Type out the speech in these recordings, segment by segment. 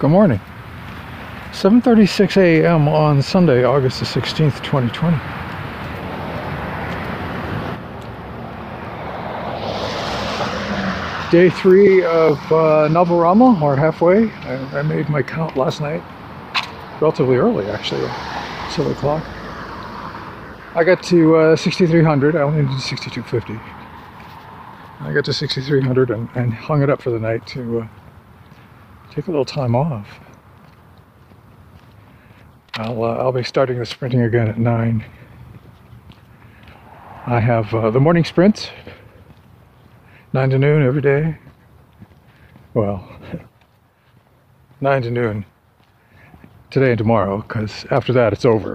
Good morning. 7:36 a.m. on Sunday, August the 16th, 2020. Day 3 of Navarama. We're halfway. I made my count last night, relatively early actually, 7 o'clock. I got to 6,300. I only did 6,250. I got to 6,300 and hung it up for the night to take a little time off. I'll be starting the sprinting again at 9. I have the morning sprint, 9 to noon every day. Well, 9 to noon today and tomorrow, because after that it's over.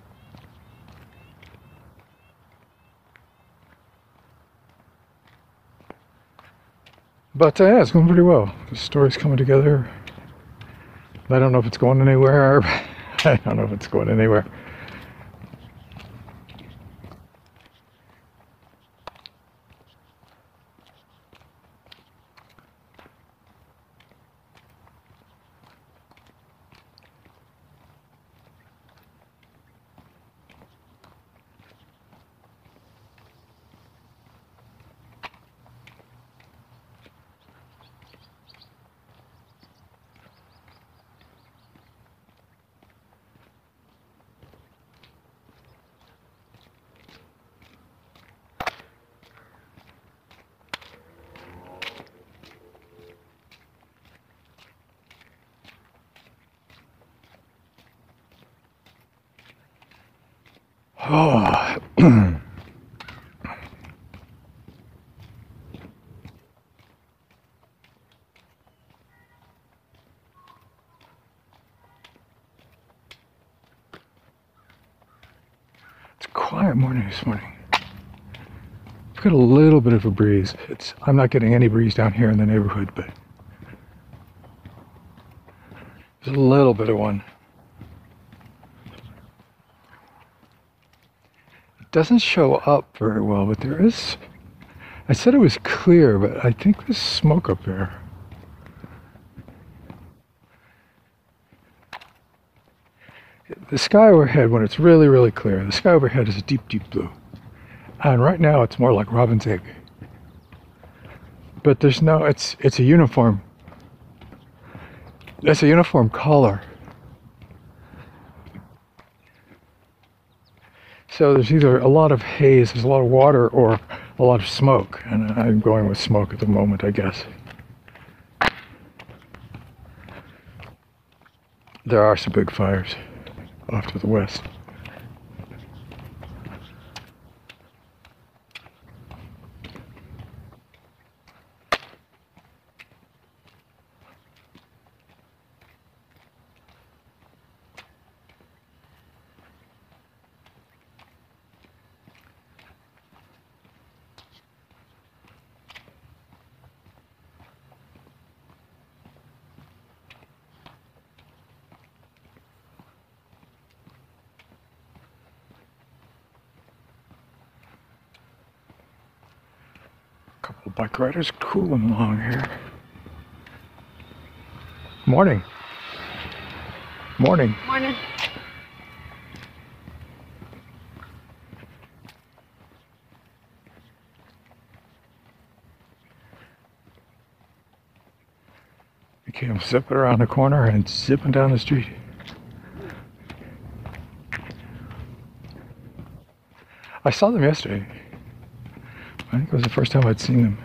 But yeah, it's going pretty well. The story's coming together. I don't know if it's going anywhere. I don't know if it's going anywhere. Oh. It's a quiet morning this morning. I've got a little bit of a breeze. I'm not getting any breeze down here in the neighborhood, but there's a little bit of one. It doesn't show up very well, but there is. I said it was clear, but I think there's smoke up there. The sky overhead, when it's really, really clear, the sky overhead is a deep, deep blue. And right now it's more like robin's egg. But there's no, it's a uniform. It's a uniform color. So there's either a lot of haze, there's a lot of water, or a lot of smoke. And I'm going with smoke at the moment, I guess. There are some big fires off to the west. Couple of bike riders cooling along here. Morning. Morning. Morning. I came zipping around the corner and zipping down the street. I saw them yesterday. I think it was the first time I'd seen them.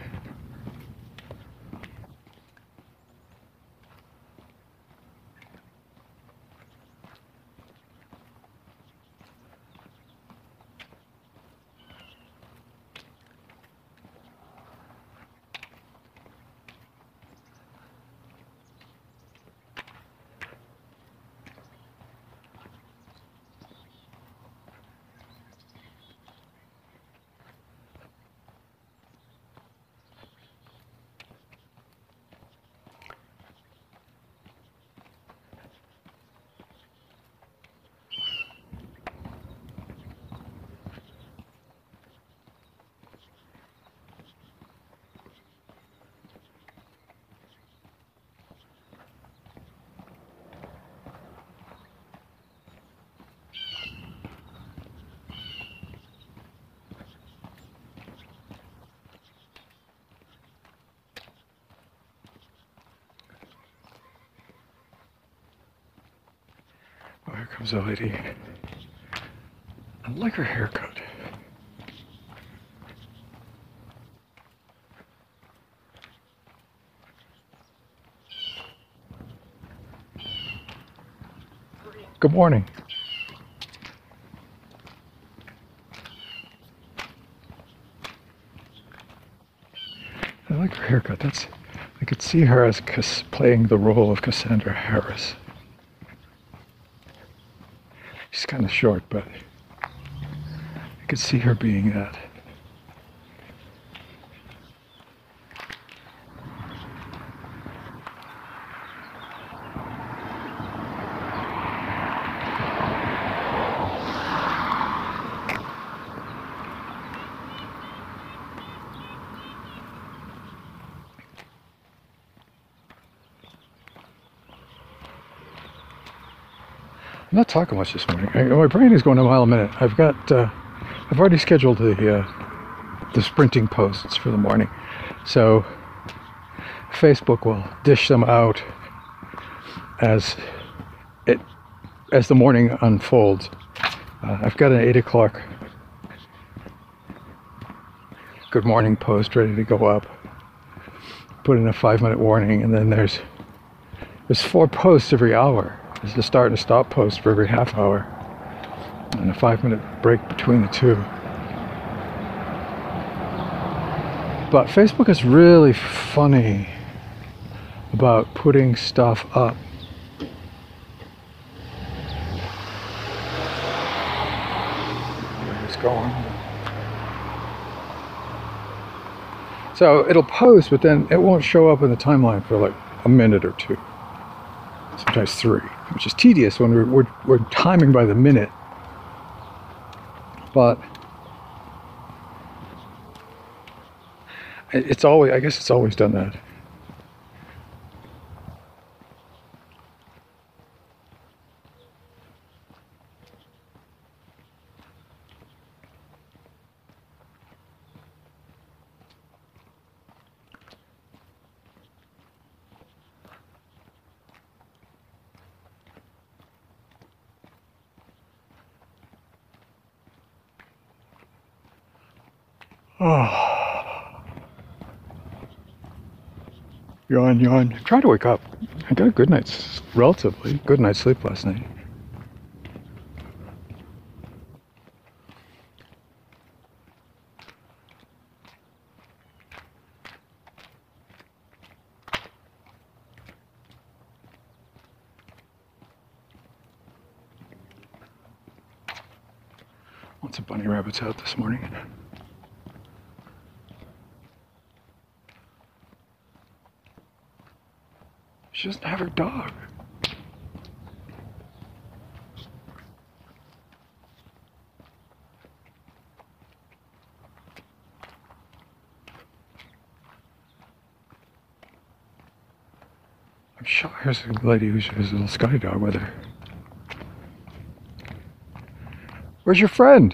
comes a lady. I like her haircut. Good morning. I like her haircut. I could see her as playing the role of Cassandra Harris. She's kind of short, but I could see her being that. I'm not talking much this morning. My brain is going a mile a minute. I've already scheduled the sprinting posts for the morning, so Facebook will dish them out as the morning unfolds. I've got an 8 o'clock good morning post ready to go up. Put in a 5-minute warning, and then there's 4 posts every hour. There's a start and a stop post for every half hour, and a 5-minute break between the two. But Facebook is really funny about putting stuff up. Where it's going. So it'll post, but then it won't show up in the timeline for like a minute or 2. Sometimes 3, which is tedious when we're timing by the minute. But I guess it's always done that. Oh. Yawn. Try to wake up. I got a relatively good night's sleep last night. Lots of bunny rabbits out this morning. She doesn't have her dog. I'm sure there's a lady who has a little Scotty dog with her. Where's your friend?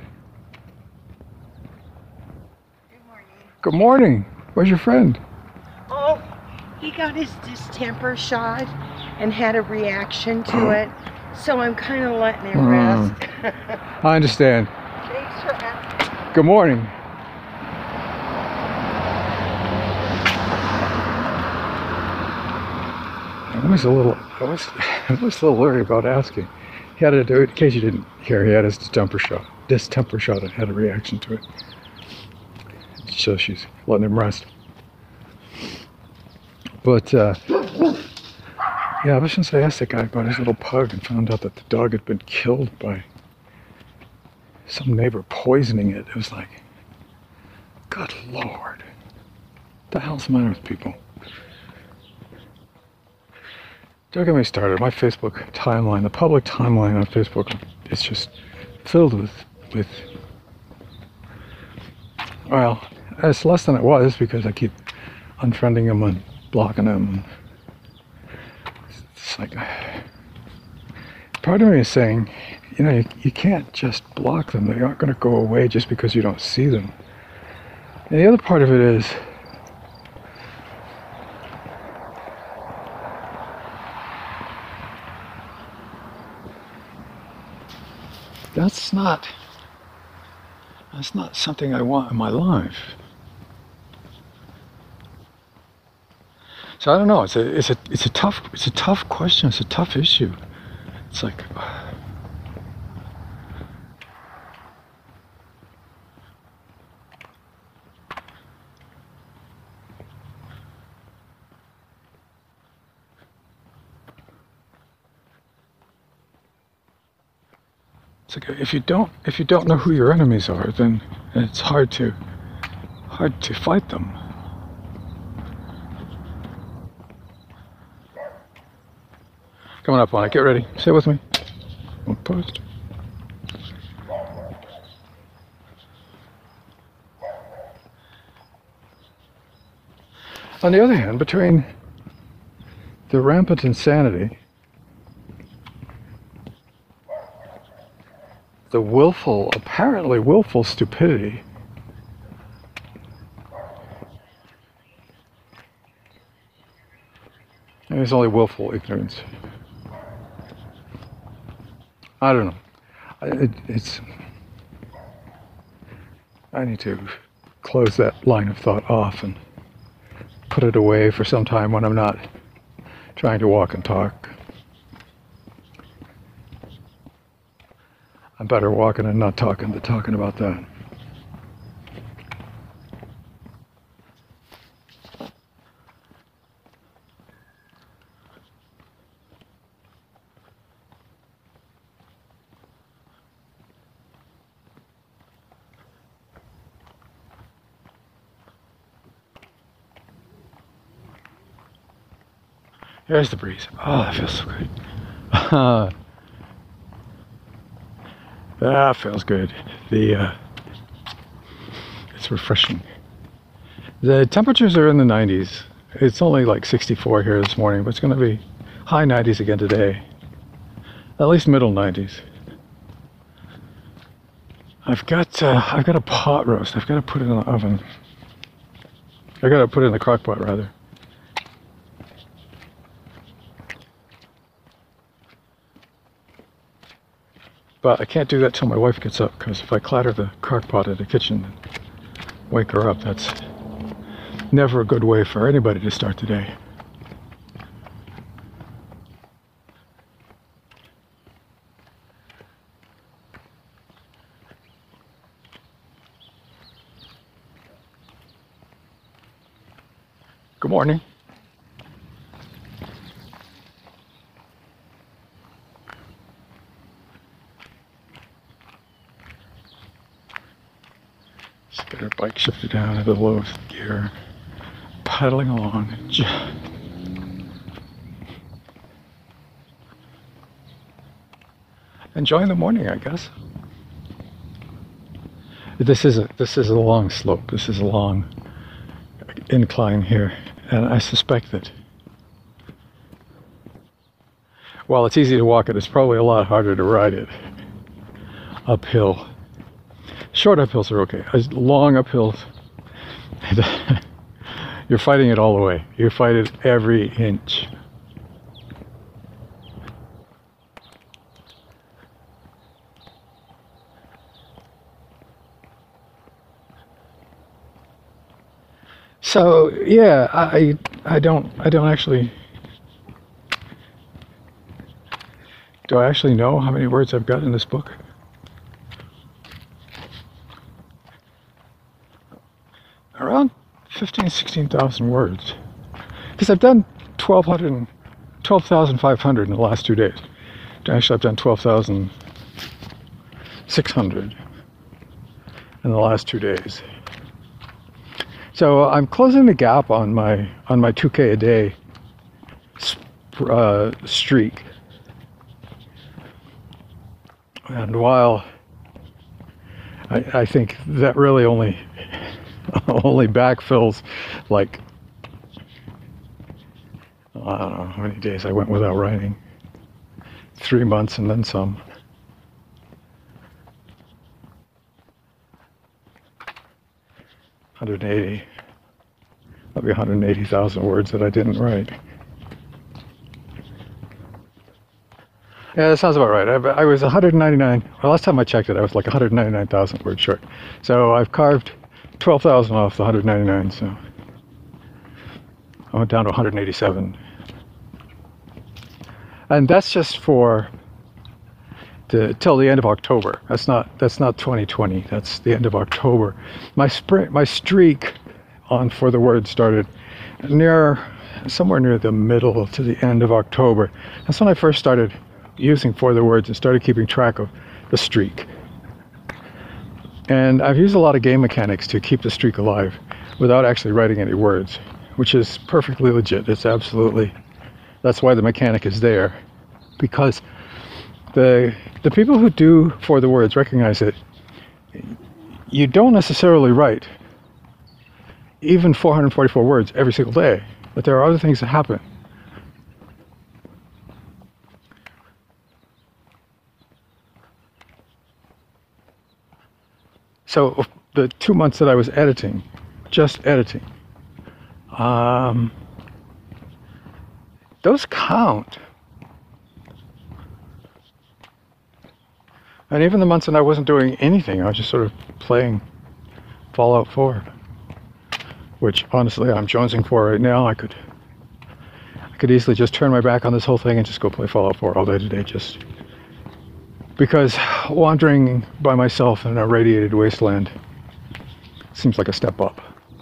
Good morning. Good morning. Where's your friend? Oh, he got his distemper shot and had a reaction to it, so I'm kind of letting him rest. I understand. Thanks for asking. Good morning. I was a little worried about asking. He had to do it, in case you didn't hear, he had his distemper shot and had a reaction to it. So she's letting him rest. But, yeah, ever since I asked that guy about his little pug and found out that the dog had been killed by some neighbor poisoning it, it was like, good Lord, what the hell's the matter with people? Don't get me started. My Facebook timeline, the public timeline on Facebook, is just filled with well, it's less than it was because I keep unfriending them and blocking them. It's like, part of me is saying, you can't just block them. They aren't going to go away just because you don't see them. And the other part of it is, that's not something I want in my life. So I don't know. It's a tough question. It's a tough issue. It's like, if you don't know who your enemies are, then it's hard to fight them. Coming up on it. Get ready. Stay with me. One post. On the other hand, between the rampant insanity, the apparently willful stupidity, and it's only willful ignorance. I don't know. I need to close that line of thought off and put it away for some time when I'm not trying to walk and talk. I'm better walking and not talking than talking about that. There's the breeze. Oh, that feels so good. That feels good. It's refreshing. The temperatures are in the 90s. It's only like 64 here this morning, but it's going to be high 90s again today. At least middle 90s. I've got a pot roast. I've got to put it in the oven. I got to put it in the crock pot rather. But I can't do that till my wife gets up, because if I clatter the crock pot in the kitchen and wake her up, that's never a good way for anybody to start the day. Good morning. Just get our bike shifted down to the lowest gear, paddling along. Enjoying the morning, I guess. This is a long slope. This is a long incline here, and I suspect that while it's easy to walk it, it's probably a lot harder to ride it uphill. Short uphills are okay. Long uphills, you're fighting it all the way. You fight it every inch. So yeah, I don't actually. Do I actually know how many words I've got in this book? Around 16,000 words. Because I've done 12,500 in the last 2 days. Actually, I've done 12,600 in the last 2 days. So I'm closing the gap on my 2K a day streak. And while I think that really only backfills like, I don't know how many days I went without writing. 3 months and then some. That'll be 180,000 words that I didn't write. Yeah, that sounds about right. I was 199. Well, last time I checked it, I was like 199,000 words short. So I've carved 12,000 off the 199. So I went down to 187, and that's just for till the end of October. That's not 2020. That's the end of October. My streak on For the Word started somewhere near the middle to the end of October. That's when I first started using For the Words and started keeping track of the streak. And I've used a lot of game mechanics to keep the streak alive without actually writing any words, which is perfectly legit. That's why the mechanic is there, because the people who do For the Words recognize that you don't necessarily write even 444 words every single day, but there are other things that happen. So the 2 months that I was editing, just editing, those count. And even the months that I wasn't doing anything, I was just sort of playing Fallout 4, which honestly I'm jonesing for right now. I could easily just turn my back on this whole thing and just go play Fallout 4 all day today, just because wandering by myself in a radiated wasteland seems like a step up.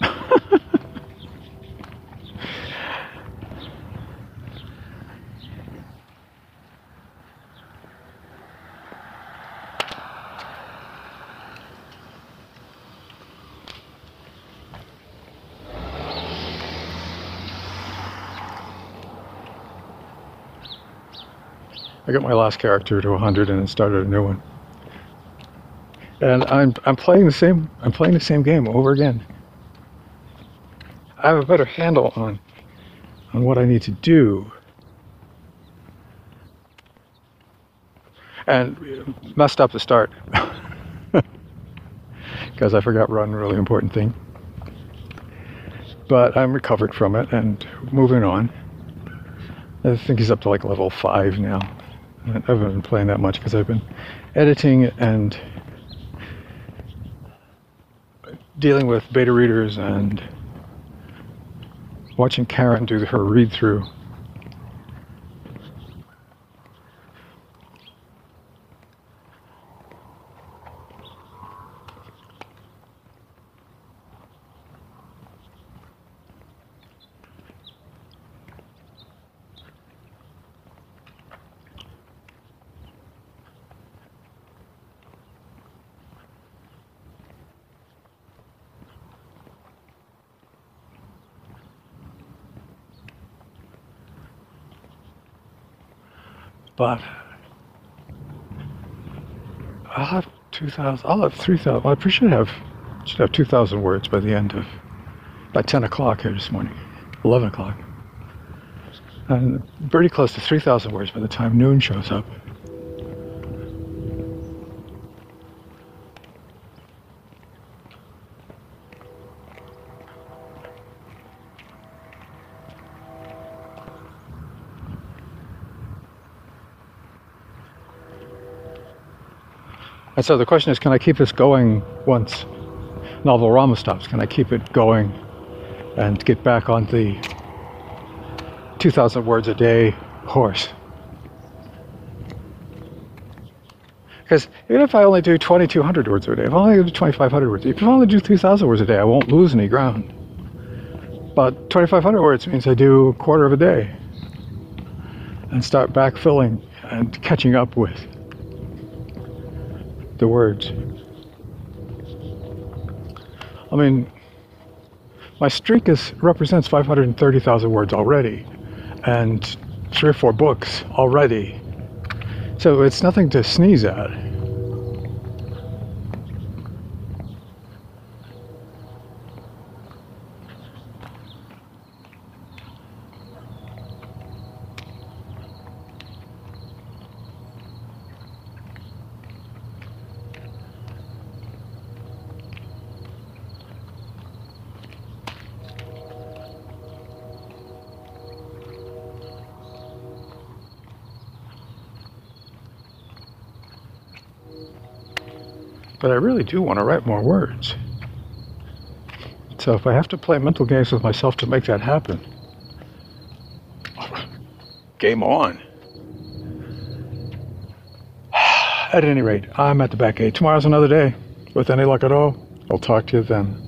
I got my last character to 100 and then started a new one. And I'm playing the same game over again. I have a better handle on what I need to do. And messed up the start because I forgot run, really important thing. But I'm recovered from it and moving on. I think he's up to like level 5 now. I haven't been playing that much because I've been editing and dealing with beta readers and watching Karen do her read through. But I'll have 2,000. I'll have 3,000. Well, I should have 2,000 words by 10 o'clock here this morning, 11 o'clock, and pretty close to 3,000 words by the time noon shows up. And so the question is, can I keep this going once Novelrama stops? Can I keep it going and get back on the 2,000 words a day horse? Because even if I only do 2,200 words a day, if I only do 2,500 words, if I only do 3,000 words a day, I won't lose any ground. But 2,500 words means I do a quarter of a day and start backfilling and catching up with the words. I mean, my streak represents 530,000 words already, and 3 or 4 books already. So it's nothing to sneeze at. But I really do want to write more words. So if I have to play mental games with myself to make that happen, game on. At any rate, I'm at the back gate. Tomorrow's another day. With any luck at all, I'll talk to you then.